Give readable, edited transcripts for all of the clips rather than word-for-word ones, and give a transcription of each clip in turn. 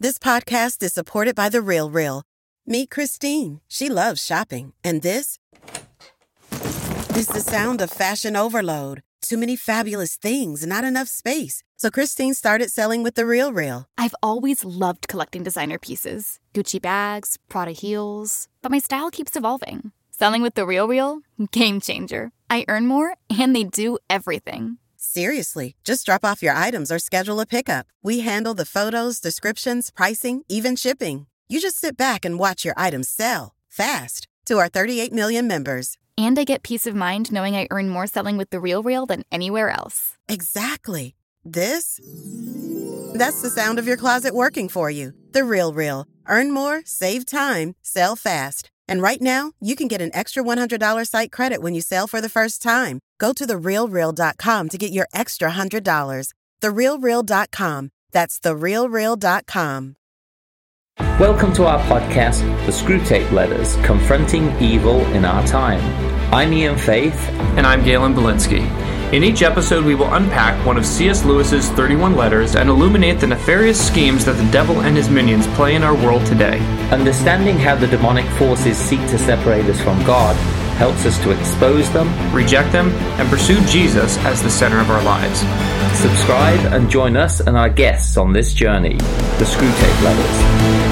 This podcast is supported by The RealReal. Meet Christine. She loves shopping. And this is the sound of fashion overload. Too many fabulous things, not enough space. So Christine started selling with The RealReal. I've always loved collecting designer pieces. Gucci bags, Prada heels. But my style keeps evolving. Selling with The RealReal? Game changer. I earn more, and they do everything. Seriously, just drop off your items or schedule a pickup. We handle the photos, descriptions, pricing, even shipping. You just sit back and watch your items sell fast to our 38 million members. And I get peace of mind knowing I earn more selling with The RealReal than anywhere else. Exactly. That's the sound of your closet working for you. The RealReal. Earn more, save time, sell fast. And right now, you can get an extra $100 site credit when you sell for the first time. Go to therealreal.com to get your extra $100. Therealreal.com. That's therealreal.com. Welcome to our podcast, The Screwtape Letters, Confronting Evil in Our Time. I'm Ian Faith. And I'm Galen Belinsky. In each episode, we will unpack one of C.S. Lewis's 31 letters and illuminate the nefarious schemes that the devil and his minions play in our world today. Understanding how the demonic forces seek to separate us from God helps us to expose them, reject them, and pursue Jesus as the center of our lives. Subscribe and join us and our guests on this journey, The Screwtape Letters.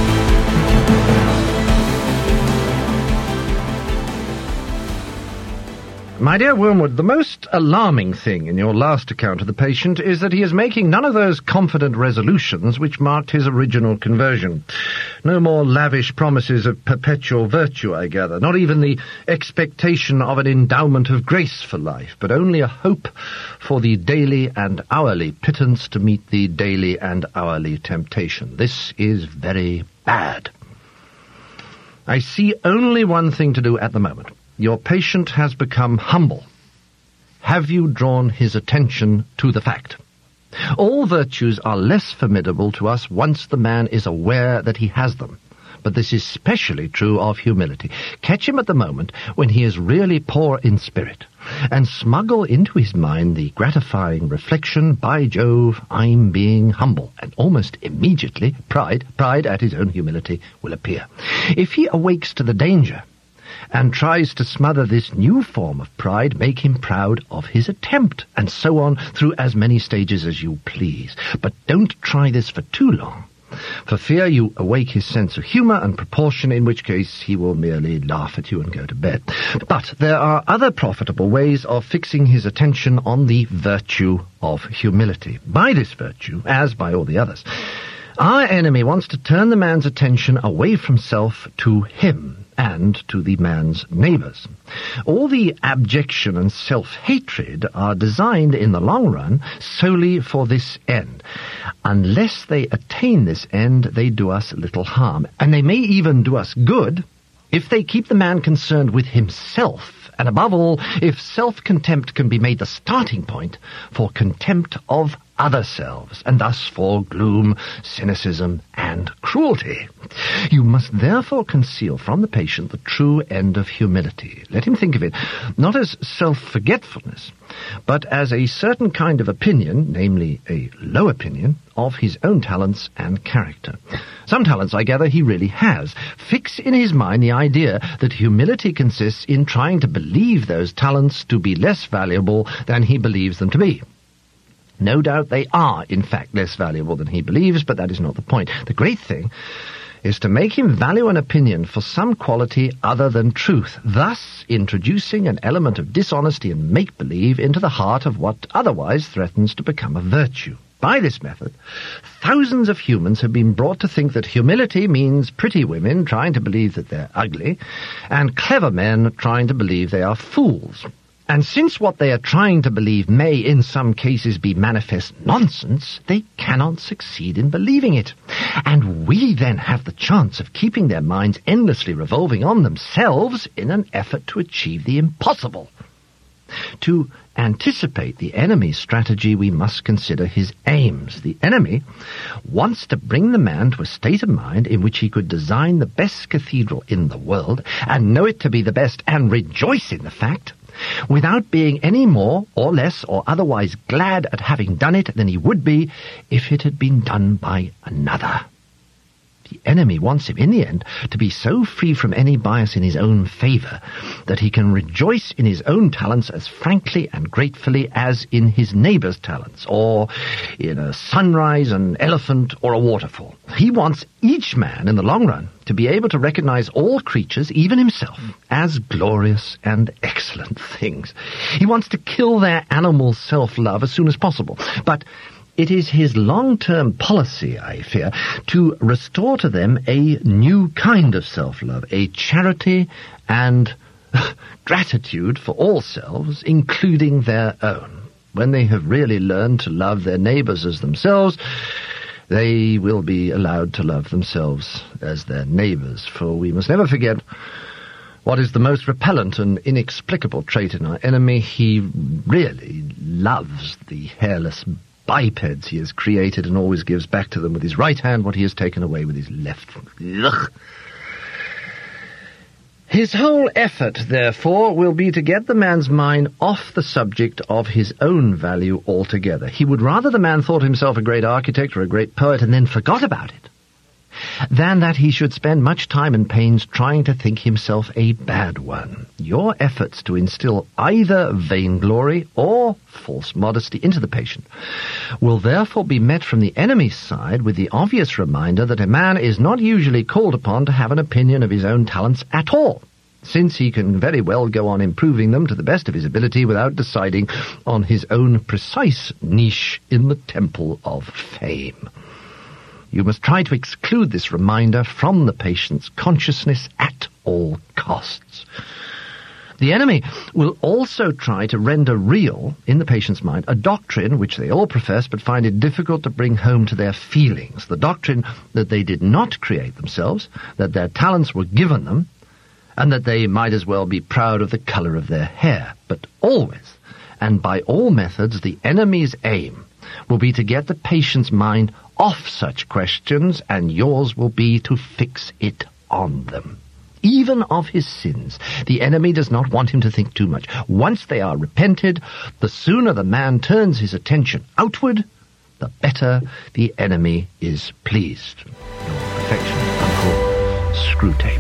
My dear Wormwood, the most alarming thing in your last account of the patient is that he is making none of those confident resolutions which marked his original conversion. No more lavish promises of perpetual virtue, I gather, not even the expectation of an endowment of grace for life, but only a hope for the daily and hourly pittance to meet the daily and hourly temptation. This is very bad. I see only one thing to do at the moment. Your patient has become humble. Have you drawn his attention to the fact? All virtues are less formidable to us once the man is aware that he has them. But this is especially true of humility. Catch him at the moment when he is really poor in spirit, and smuggle into his mind the gratifying reflection, by Jove, I'm being humble, and almost immediately pride at his own humility will appear. If he awakes to the danger and tries to smother this new form of pride, make him proud of his attempt, and so on through as many stages as you please. But don't try this for too long, for fear you awake his sense of humour and proportion, in which case he will merely laugh at you and go to bed. But there are other profitable ways of fixing his attention on the virtue of humility. By this virtue, as by all the others, our enemy wants to turn the man's attention away from self to him, and to the man's neighbours. All the abjection and self-hatred are designed in the long run solely for this end. Unless they attain this end, they do us little harm, and they may even do us good if they keep the man concerned with himself, and above all, if self-contempt can be made the starting point for contempt of other selves, and thus for gloom, cynicism, and cruelty. You must therefore conceal from the patient the true end of humility. Let him think of it not as self-forgetfulness, but as a certain kind of opinion, namely a low opinion, of his own talents and character. Some talents, I gather, he really has. Fix in his mind the idea that humility consists in trying to believe those talents to be less valuable than he believes them to be. No doubt they are, in fact, less valuable than he believes, but that is not the point. The great thing is to make him value an opinion for some quality other than truth, thus introducing an element of dishonesty and make-believe into the heart of what otherwise threatens to become a virtue. By this method, thousands of humans have been brought to think that humility means pretty women trying to believe that they're ugly, and clever men trying to believe they are fools. And since what they are trying to believe may in some cases be manifest nonsense, they cannot succeed in believing it. And we then have the chance of keeping their minds endlessly revolving on themselves in an effort to achieve the impossible. To anticipate the enemy's strategy, we must consider his aims. The enemy wants to bring the man to a state of mind in which he could design the best cathedral in the world, and know it to be the best, and rejoice in the fact, without being any more or less or otherwise glad at having done it than he would be if it had been done by another. enemy wants him, in the end, to be so free from any bias in his own favour that he can rejoice in his own talents as frankly and gratefully as in his neighbour's talents, or in a sunrise, an elephant, or a waterfall. He wants each man, in the long run, to be able to recognise all creatures, even himself, as glorious and excellent things. He wants to kill their animal self-love as soon as possible, but it is his long-term policy, I fear, to restore to them a new kind of self-love, a charity and gratitude for all selves, including their own. When they have really learned to love their neighbours as themselves, they will be allowed to love themselves as their neighbours, for we must never forget what is the most repellent and inexplicable trait in our enemy. He really loves the hairless bipeds he has created and always gives back to them with his right hand what he has taken away with his left. Ugh. His whole effort, therefore, will be to get the man's mind off the subject of his own value altogether. He would rather the man thought himself a great architect or a great poet and then forgot about it, than that he should spend much time and pains trying to think himself a bad one. Your efforts to instill either vainglory or false modesty into the patient will therefore be met from the enemy's side with the obvious reminder that a man is not usually called upon to have an opinion of his own talents at all, since he can very well go on improving them to the best of his ability without deciding on his own precise niche in the temple of fame. You must try to exclude this reminder from the patient's consciousness at all costs. The enemy will also try to render real, in the patient's mind, a doctrine which they all profess but find it difficult to bring home to their feelings, the doctrine that they did not create themselves, that their talents were given them, and that they might as well be proud of the colour of their hair. But always, and by all methods, the enemy's aim will be to get the patient's mind off such questions, and yours will be to fix it on them. Even of his sins, the enemy does not want him to think too much. Once they are repented, the sooner the man turns his attention outward, the better the enemy is pleased. Your affectionate Uncle, Screwtape.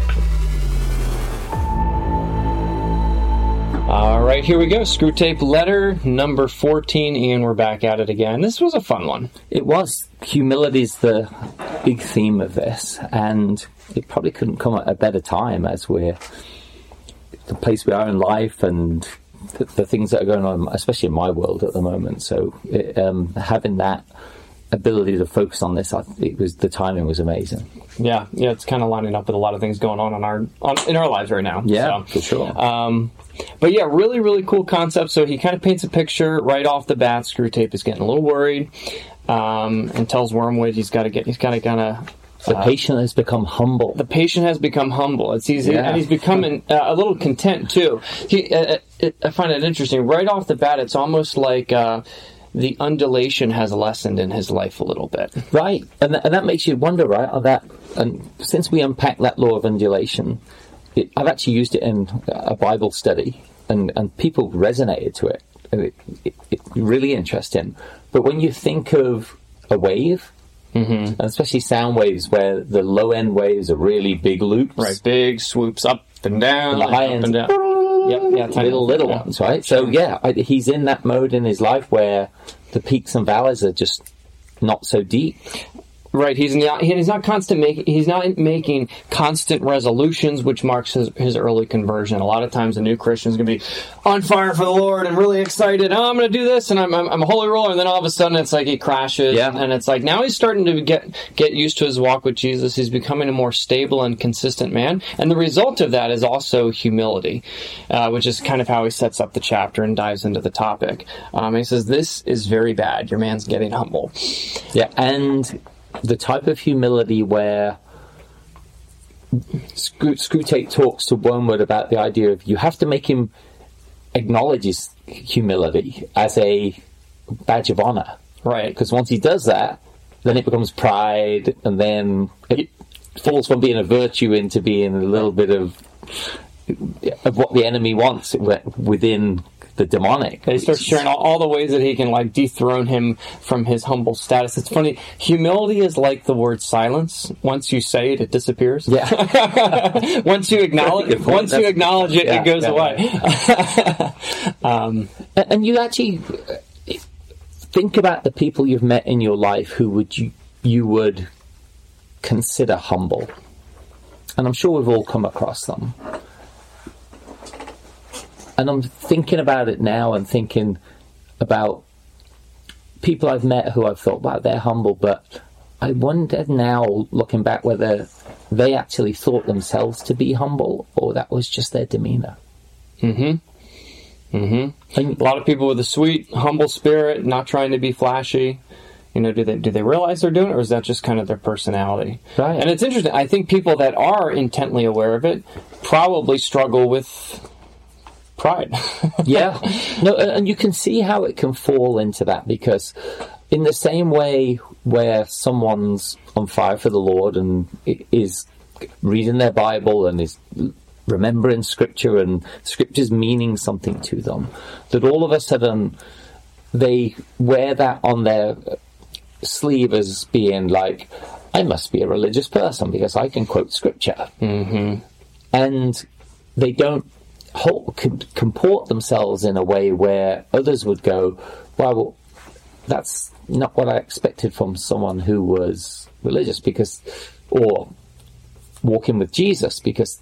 All right, here we go. Screwtape letter number 14. Ian, we're back at it again. This was a fun one. It was. Humility is the big theme of this, and it probably couldn't come at a better time as we're the place we are in life and the things that are going on, especially in my world at the moment. So having that ability to focus on this, the timing was amazing. Yeah, it's kind of lining up with a lot of things going on in our lives right now. Yeah, for sure. But yeah, really, really cool concept. So he kind of paints a picture right off the bat. Screwtape is getting a little worried, and tells Wormwood he's got to kind of. The patient has become humble. The patient has become humble. It's easy, and he's becoming a little content too. I find it interesting. Right off the bat, it's almost like the undulation has lessened in his life a little bit. Right, and that makes you wonder, right? And since we unpacked that law of undulation, I've actually used it in a Bible study, and people resonated to it. It's really interesting. But when you think of a wave, and especially sound waves, where the low-end waves are really big loops. Right, big swoops up and down. And the high end, little ones, right? So, he's in that mode in his life where the peaks and valleys are just not so deep. Right, he's not making constant resolutions, which marks his early conversion. A lot of times, a new Christian is going to be on fire for the Lord and really excited. Oh, I'm going to do this, and I'm a holy roller. And then all of a sudden, it's like he crashes, and it's like now he's starting to get used to his walk with Jesus. He's becoming a more stable and consistent man, and the result of that is also humility, which is kind of how he sets up the chapter and dives into the topic. He says, "This is very bad. Your man's getting humble." Yeah, and the type of humility where Screwtape talks to Wormwood about the idea of you have to make him acknowledge his humility as a badge of honor. Right. Because once he does that, then it becomes pride, and then it falls from being a virtue into being a little bit of what the enemy wants within the demonic. They start sharing all the ways that he can like dethrone him from his humble status. It's funny. Humility is like the word silence. Once you say it, it disappears. Yeah. Once you acknowledge it, it goes away. And you actually think about the people you've met in your life who you would consider humble. And I'm sure we've all come across them. And I'm thinking about it now and thinking about people I've met who I've thought, wow, they're humble, but I wonder now, looking back, whether they actually thought themselves to be humble or that was just their demeanor. Mm-hmm. Mm-hmm. A lot of people with a sweet, humble spirit, not trying to be flashy. You know, do they realize they're doing it, or is that just kind of their personality? Right. And it's interesting. I think people that are intently aware of it probably struggle with pride. Yeah. No, and you can see how it can fall into that, because in the same way where someone's on fire for the Lord and is reading their Bible and is remembering Scripture and Scripture's meaning something to them, that all of a sudden they wear that on their sleeve as being like, I must be a religious person because I can quote Scripture. Mm-hmm. And they don't comport themselves in a way where others would go, well, that's not what I expected from someone who was religious, or walking with Jesus, because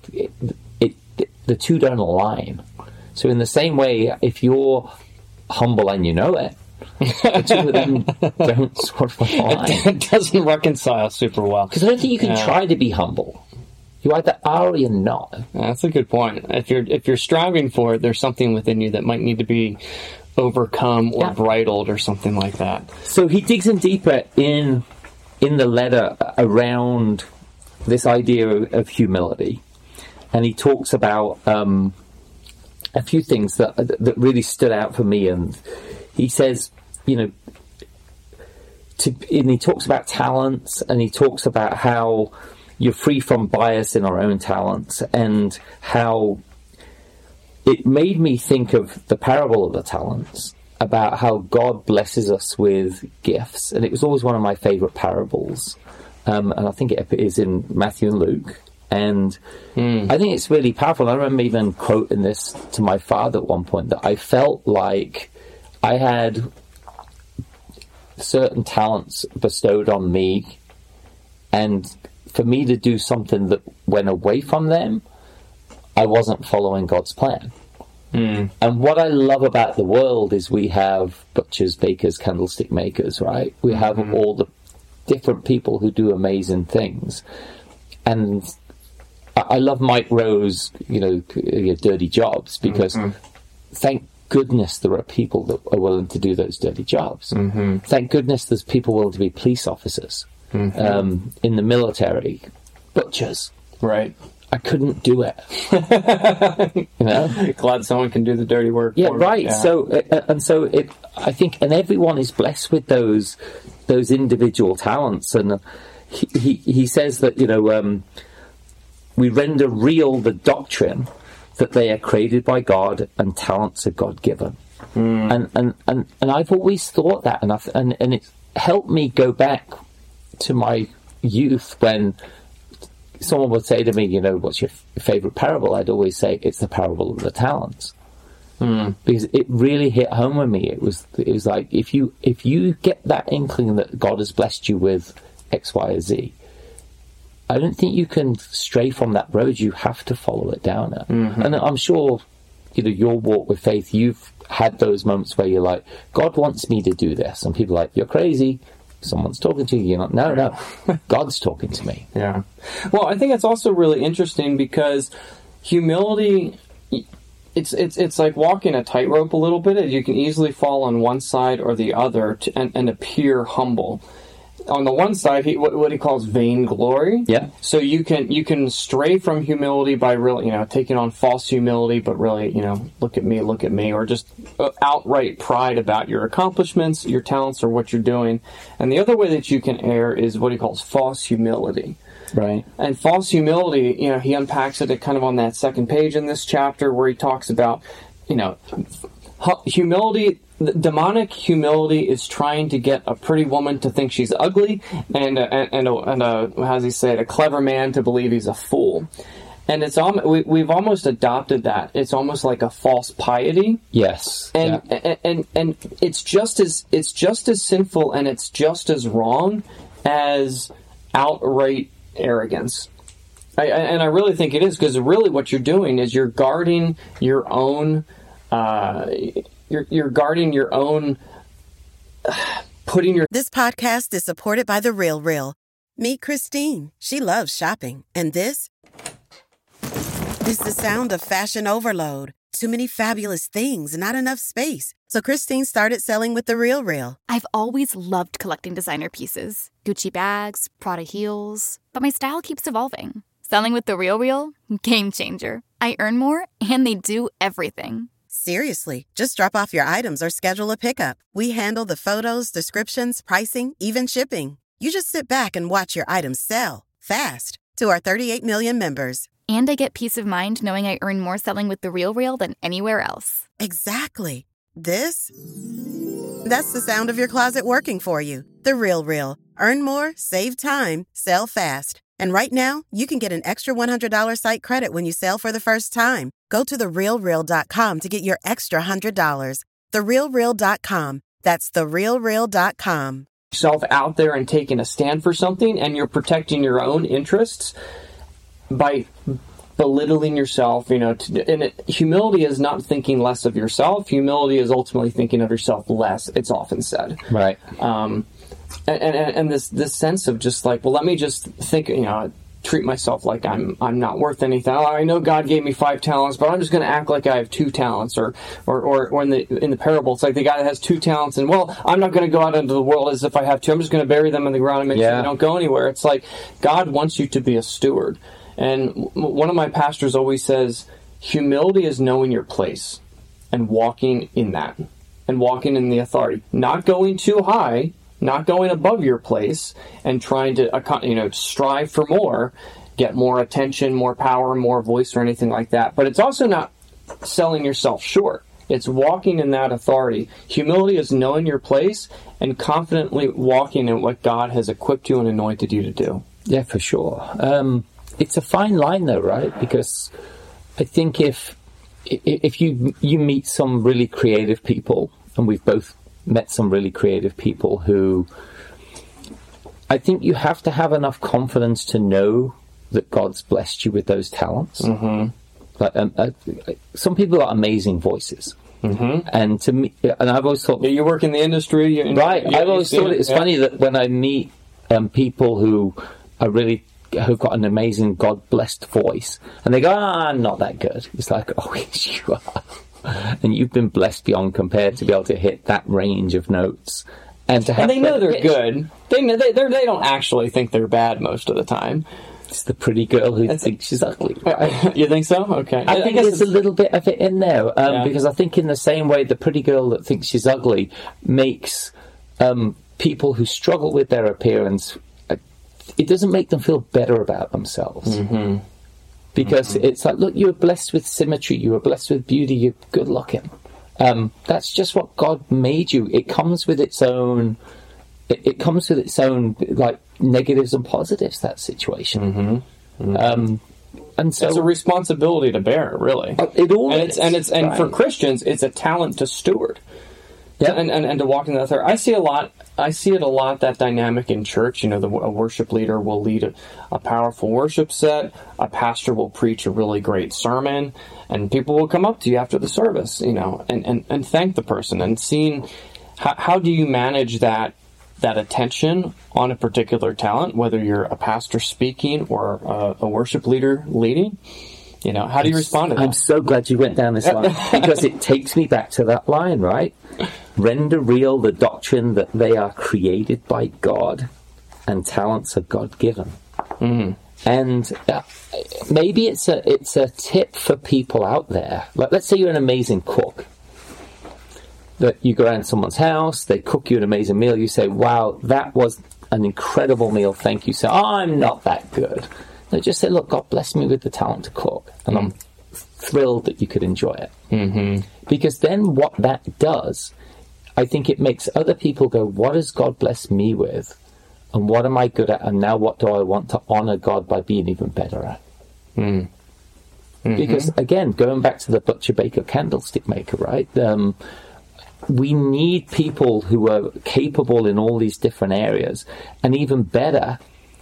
the two don't align. So in the same way, if you're humble and you know it, the two of them don't sort of align. It doesn't reconcile super well. Because I don't think you can try to be humble. You either are or you're not. That's a good point. If you're striving for it, there's something within you that might need to be overcome or bridled or something like that. So he digs in deeper in the letter around this idea of humility, and he talks about a few things that really stood out for me. And he says, you know, and he talks about talents, and he talks about how you're free from bias in our own talents, and how it made me think of the parable of the talents, about how God blesses us with gifts. And it was always one of my favorite parables. And I think it is in Matthew and Luke. And I think it's really powerful. I remember even quoting this to my father at one point, that I felt like I had certain talents bestowed on me, and for me to do something that went away from them, I wasn't following God's plan. And what I love about the world is we have butchers, bakers, candlestick makers, right? We have all the different people who do amazing things. And I love Mike Rowe's, dirty jobs, because thank goodness there are people that are willing to do those dirty jobs. Thank goodness there's people willing to be police officers. In the military, butchers. Right. I couldn't do it. Glad someone can do the dirty work. Yeah, right. Yeah. So I think, and everyone is blessed with those individual talents. And he says that we render real the doctrine that they are created by God and talents are God given. And I've always thought that, and it helped me go back to my youth when someone would say to me, what's your favorite parable? I'd always say it's the parable of the talents, because it really hit home with me. It was like, if you get that inkling that God has blessed you with X, Y, or Z, I don't think you can stray from that road. You have to follow it down. And I'm sure, your walk with faith, you've had those moments where you're like, God wants me to do this, and people are like, you're crazy. Someone's talking to you. You're not, no, God's talking to me. Yeah. Well, I think it's also really interesting because humility, it's like walking a tightrope a little bit. You can easily fall on one side or the other and appear humble. On the one side, what he calls vainglory. Yeah. So you can stray from humility by really, taking on false humility, but really, look at me, or just outright pride about your accomplishments, your talents, or what you're doing. And the other way that you can err is what he calls false humility. Right. And false humility, he unpacks it kind of on that second page in this chapter, where he talks about, Humility, demonic humility, is trying to get a pretty woman to think she's ugly, and how does he say it? A clever man to believe he's a fool. And we've almost adopted that. It's almost like a false piety. Yes. And it's just as sinful, and it's just as wrong as outright arrogance. I really think it is, because really what you're doing is you're guarding your own. You're guarding your own. Putting your. This podcast is supported by The Real Real. Meet Christine. She loves shopping, and this is the sound of fashion overload. Too many fabulous things, not enough space. So Christine started selling with The Real Real. I've always loved collecting designer pieces. Gucci bags, Prada heels. But my style keeps evolving. Selling with The Real Real? Game changer. I earn more, and they do everything. Seriously, just drop off your items or schedule a pickup. We handle the photos, descriptions, pricing, even shipping. You just sit back and watch your items sell fast to our 38 million members. And I get peace of mind knowing I earn more selling with The Real Real than anywhere else. Exactly. That's the sound of your closet working for you. The Real Real. Earn more, save time, sell fast. And right now, you can get an extra $100 site credit when you sell for the first time. Go to therealreal.com to get your extra $100. Therealreal.com. That's therealreal.com. Yourself out there and taking a stand for something, and you're protecting your own interests by belittling yourself, humility is not thinking less of yourself. Humility is ultimately thinking of yourself less, it's often said. Right. And this sense of just like, well, let me just think, treat myself like I'm not worth anything. I know God gave me 5 talents, but I'm just going to act like I have 2 talents. Or in the parable, it's like the guy that has 2 talents, and I'm not going to go out into the world as if I have 2. I'm just going to bury them in the ground and make sure they don't go anywhere. It's like God wants you to be a steward. And one of my pastors always says, humility is knowing your place and walking in that, and walking in the authority, not going too high, not going above your place and trying to, strive for more, get more attention, more power, more voice, or anything like that. But it's also not selling yourself short. It's walking in that authority. Humility is knowing your place and confidently walking in what God has equipped you and anointed you to do. Yeah, for sure. It's a fine line, though, right? Because I think if you meet some really creative people, and we've both met some really creative people who, I think you have to have enough confidence to know that God's blessed you with those talents. Mm-hmm. Like, some people got amazing voices. Mm-hmm. And to me, and I've always thought, you work in the industry, I've always thought it's funny that when I meet people who are really, who've got an amazing God-blessed voice, and they go, I'm not that good. It's like, oh, yes, you are. And you've been blessed beyond compare to be able to hit that range of notes. And to have, and they know they're good. They don't actually think they're bad most of the time. It's the pretty girl who thinks she's ugly. Right? You think so? Okay. I think there's a little bit of it in there. Because I think in the same way the pretty girl that thinks she's ugly makes people who struggle with their appearance, it doesn't make them feel better about themselves. Mm-hmm. Because it's like, look, you were blessed with symmetry, you were blessed with beauty, you're good looking. That's just what God made you. It comes with its own... It comes with its own like negatives and positives. That situation, and so it's a responsibility to bear, really. It all is, and right. For Christians, it's a talent to steward, and to walk in that authority. I see it a lot. That dynamic in church. A worship leader will lead a powerful worship set. A pastor will preach a really great sermon, and people will come up to you after the service, and thank the person. And seeing how do you manage that attention on a particular talent, whether you're a pastor speaking or a worship leader leading, how do you respond to that? I'm so glad you went down this line because it takes me back to that line, right? Render real the doctrine that they are created by God and talents are God-given. Mm-hmm. And maybe it's a tip for people out there. Like, let's say you're an amazing cook. That you go around someone's house, they cook you an amazing meal, you say, wow, that was an incredible meal, thank you. So, I'm not that good. They just say, look, God bless me with the talent to cook, and I'm thrilled that you could enjoy it. Mm-hmm. Because then what that does, I think it makes other people go, what has God blessed me with? And what am I good at? And now what do I want to honor God by being even better at? Mm. Mm-hmm. Because, again, going back to the butcher, baker, candlestick maker, right? We need people who are capable in all these different areas. And even better,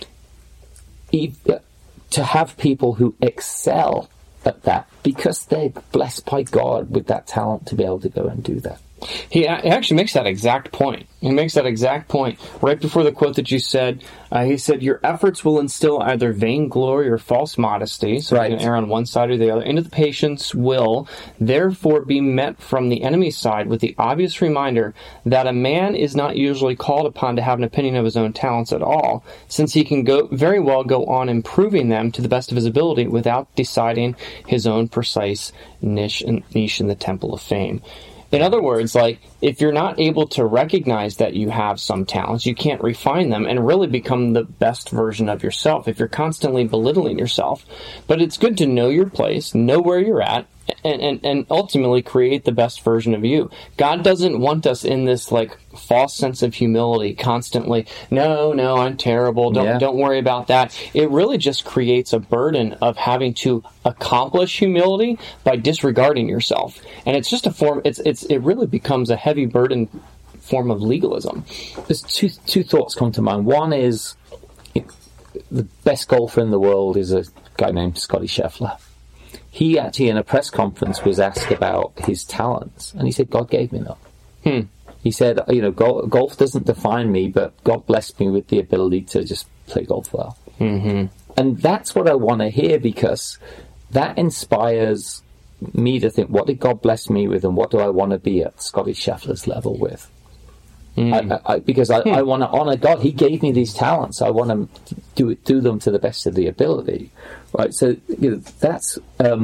to have people who excel at that because they're blessed by God with that talent to be able to go and do that. He actually makes that exact point. He makes that exact point right before the quote that you said. He said, your efforts will instill either vainglory or false modesty, so you can err on one side or the other, into the patient's will, therefore be met from the enemy's side with the obvious reminder that a man is not usually called upon to have an opinion of his own talents at all, since he can very well go on improving them to the best of his ability without deciding his own precise niche in the temple of fame. In other words, like, if you're not able to recognize that you have some talents, you can't refine them and really become the best version of yourself if you're constantly belittling yourself. But it's good to know your place, know where you're at, and ultimately create the best version of you. God doesn't want us in this, like, false sense of humility constantly. No, I'm terrible. Don't worry about that. It really just creates a burden of having to accomplish humility by disregarding yourself. And it's just a form, it really becomes a heavy burden form of legalism. There's two thoughts come to mind. One is, the best golfer in the world is a guy named Scotty Scheffler. He actually, in a press conference, was asked about his talents, and he said, God gave me them. He said, golf doesn't define me, but God blessed me with the ability to just play golf well. Mm-hmm. And that's what I want to hear, because that inspires me to think, what did God bless me with, and what do I want to be at Scotty Scheffler's level with? Because I want to honor God. He gave me these talents. I want to do them to the best of the ability, right? So that's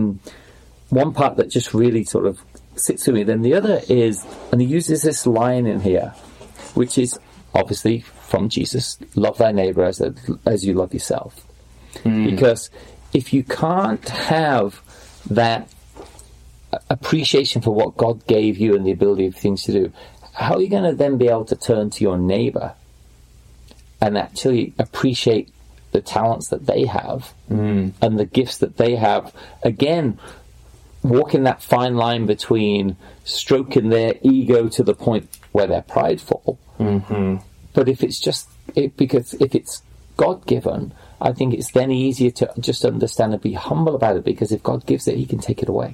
one part that just really sort of sits with me. Then the other is, and he uses this line in here, which is obviously from Jesus: "Love thy neighbor as you love yourself." Because if you can't have that appreciation for what God gave you and the ability of things to do, how are you going to then be able to turn to your neighbor and actually appreciate the talents that they have and the gifts that they have? Again, walking that fine line between stroking their ego to the point where they're prideful. Mm-hmm. But if it's God-given, I think it's then easier to just understand and be humble about it, because if God gives it, he can take it away.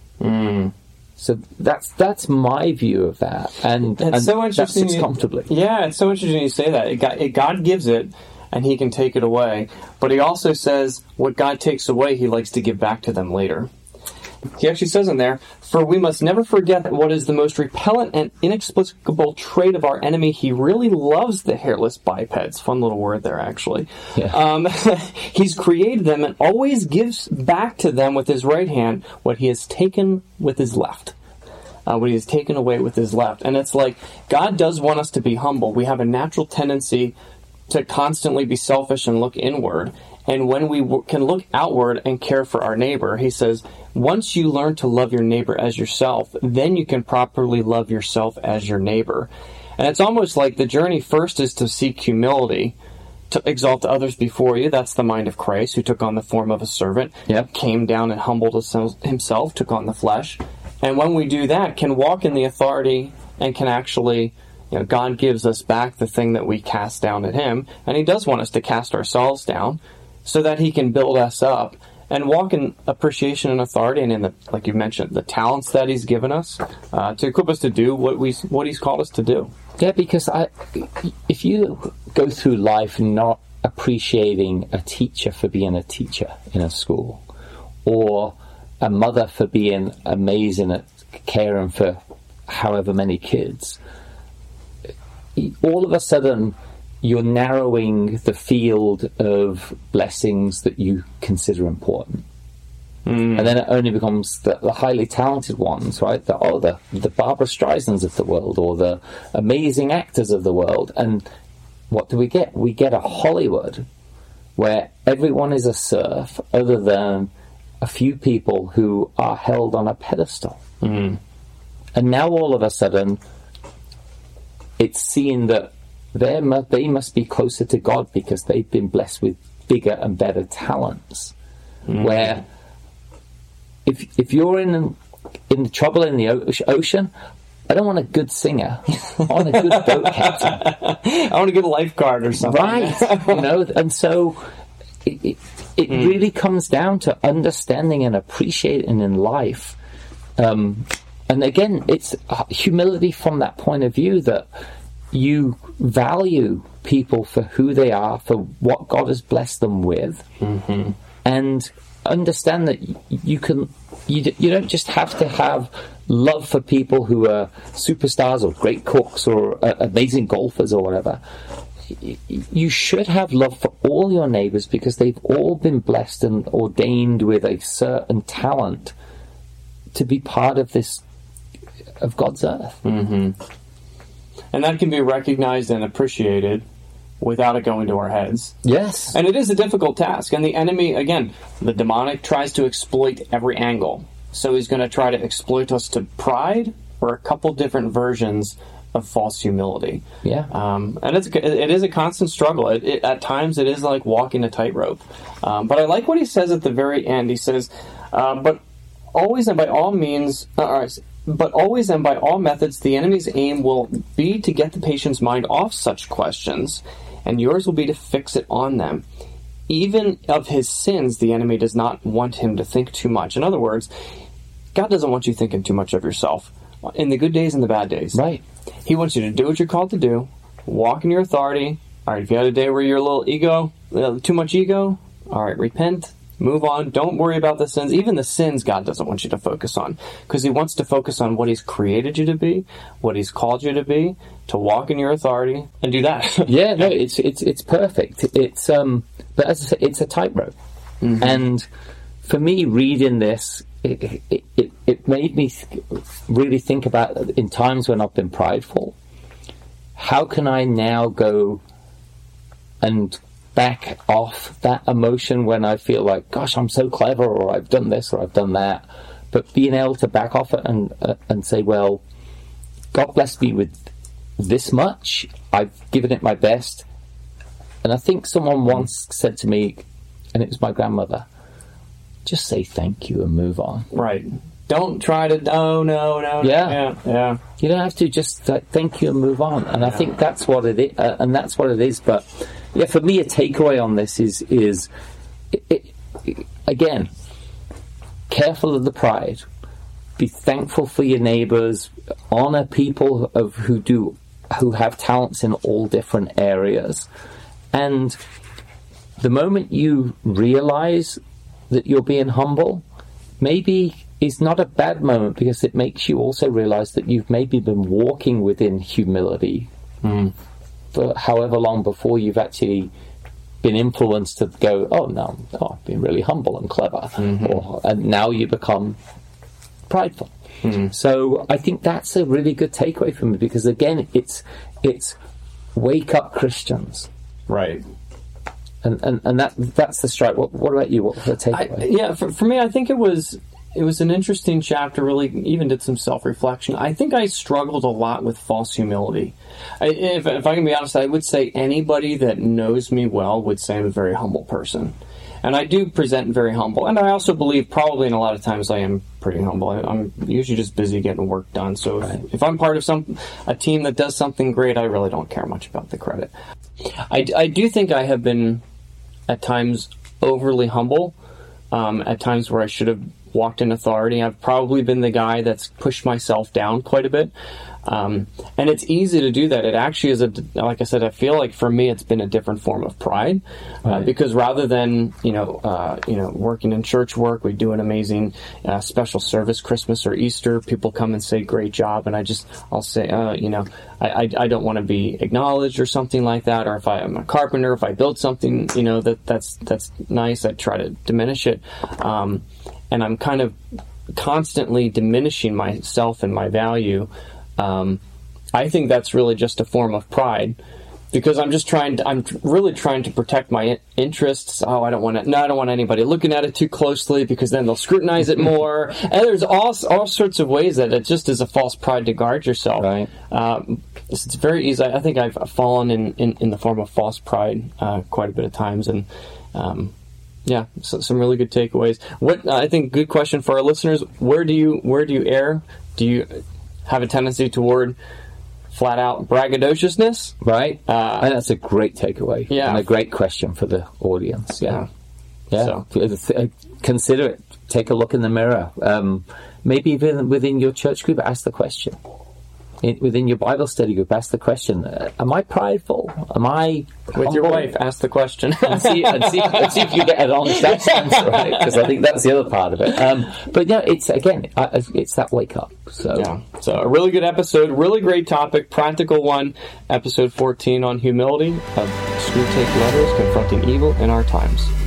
So that's my view of that, and so interesting. That sits comfortably. Yeah, it's so interesting you say that. God gives it, and he can take it away. But he also says what God takes away, he likes to give back to them later. He actually says in there, for we must never forget that what is the most repellent and inexplicable trait of our enemy, he really loves the hairless bipeds. Fun little word there, actually. Yeah. He's created them and always gives back to them with his right hand what he has taken with his left. What he has taken away with his left. And it's like, God does want us to be humble. We have a natural tendency to constantly be selfish and look inward. And when we can look outward and care for our neighbor, he says, once you learn to love your neighbor as yourself, then you can properly love yourself as your neighbor. And it's almost like the journey first is to seek humility, to exalt others before you. That's the mind of Christ, who took on the form of a servant, came down and humbled himself, took on the flesh. And when we do that, can walk in the authority and can actually, God gives us back the thing that we cast down at him. And he does want us to cast ourselves down, so that he can build us up and walk in appreciation and authority, and in the, like you mentioned, the talents that he's given us to equip us to do what he's called us to do. Yeah, because if you go through life not appreciating a teacher for being a teacher in a school, or a mother for being amazing at caring for however many kids, all of a sudden you're narrowing the field of blessings that you consider important. And then it only becomes the highly talented ones, right? The Barbara Streisands of the world, or the amazing actors of the world. And what do we get? We get a Hollywood where everyone is a serf other than a few people who are held on a pedestal. And now all of a sudden, it's seen that they must be closer to God because they've been blessed with bigger and better talents. Where if you're in trouble in the ocean, I don't want a good singer. I want a good boat captain. I want a good lifeguard or something. Right. And so it really comes down to understanding and appreciating in life. And again, it's humility from that point of view, that you value people for who they are, for what God has blessed them with, and understand that you don't just have to have love for people who are superstars or great cooks or amazing golfers or whatever. You should have love for all your neighbors because they've all been blessed and ordained with a certain talent to be part of God's earth. And that can be recognized and appreciated without it going to our heads. Yes. And it is a difficult task. And the enemy, again, the demonic tries to exploit every angle. So he's going to try to exploit us to pride or a couple different versions of false humility. Yeah. And it is a constant struggle. At times it is like walking a tightrope. But I like what he says at the very end. He says, but always and by all methods, the enemy's aim will be to get the patient's mind off such questions, and yours will be to fix it on them. Even of his sins, the enemy does not want him to think too much. In other words, God doesn't want you thinking too much of yourself in the good days and the bad days. Right. He wants you to do what you're called to do, walk in your authority. All right, if you had a day where you're too much ego, all right, repent. Move on. Don't worry about the sins. Even the sins God doesn't want you to focus on, because he wants to focus on what he's created you to be, what he's called you to be, to walk in your authority and do that. Yeah, no, it's perfect. It's but as I say, it's a tightrope. And for me, reading this, it made me really think about, in times when I've been prideful, how can I now go and back off that emotion when I feel like, gosh, I'm so clever, or I've done this, or I've done that. But being able to back off it and say, well, God blessed me with this much. I've given it my best. And I think someone once said to me, and it was my grandmother, just say thank you and move on. Right. Don't try to, no. Yeah. You don't have to, just thank you and move on. And I think that's what it is, and that's what it is. But yeah, for me, a takeaway on this is again, careful of the pride. Be thankful for your neighbors. Honor people who have talents in all different areas. And the moment you realize that you're being humble, maybe is not a bad moment, because it makes you also realize that you've maybe been walking within humility for however long before you've actually been influenced to go, I've been really humble and clever, and now you become prideful. So I think that's a really good takeaway for me, because again, it's wake up, Christians, right? And that's the strike. What about you? What was the takeaway? For me, I think it was an interesting chapter. Really, even did some self-reflection. I think I struggled a lot with false humility. If I can be honest, I would say anybody that knows me well would say I'm a very humble person. And I do present very humble. And I also believe probably in a lot of times I am pretty humble. I'm usually just busy getting work done. So if I'm part of a team that does something great, I really don't care much about the credit. I do think I have been at times overly humble, at times where I should have walked in authority. I've probably been the guy that's pushed myself down quite a bit. And it's easy to do that. It actually is like I said, I feel like for me it's been a different form of pride, because rather than working in church work, we do an amazing special service, Christmas or Easter. People come and say great job, and I'll say I don't want to be acknowledged or something like that. Or if I'm a carpenter, if I build something that's nice, I try to diminish it, and I'm kind of constantly diminishing myself and my value. I think that's really just a form of pride. because I'm really trying to protect my interests. Oh, I don't want anybody looking at it too closely, because then they'll scrutinize it more. And there's all sorts of ways that it just is a false pride to guard yourself. Right. It's very easy. I think I've fallen in the form of false pride quite a bit of times, and yeah, so some really good takeaways. What I think, good question for our listeners: where do you err? Do you have a tendency toward flat out braggadociousness? Right. And that's a great takeaway. Yeah. And a great question for the audience. Yeah. So. Consider it. Take a look in the mirror. Maybe even within your church group, ask the question. Within your Bible study group, ask the question: am I prideful? Am I with your wife? Ask the question and see if you get an honest answer, right? Because I think that's the other part of it. But yeah, it's that wake up. So yeah, so a really good episode, really great topic, practical one. Episode 14 on humility of Screwtape Letters, confronting evil in our times.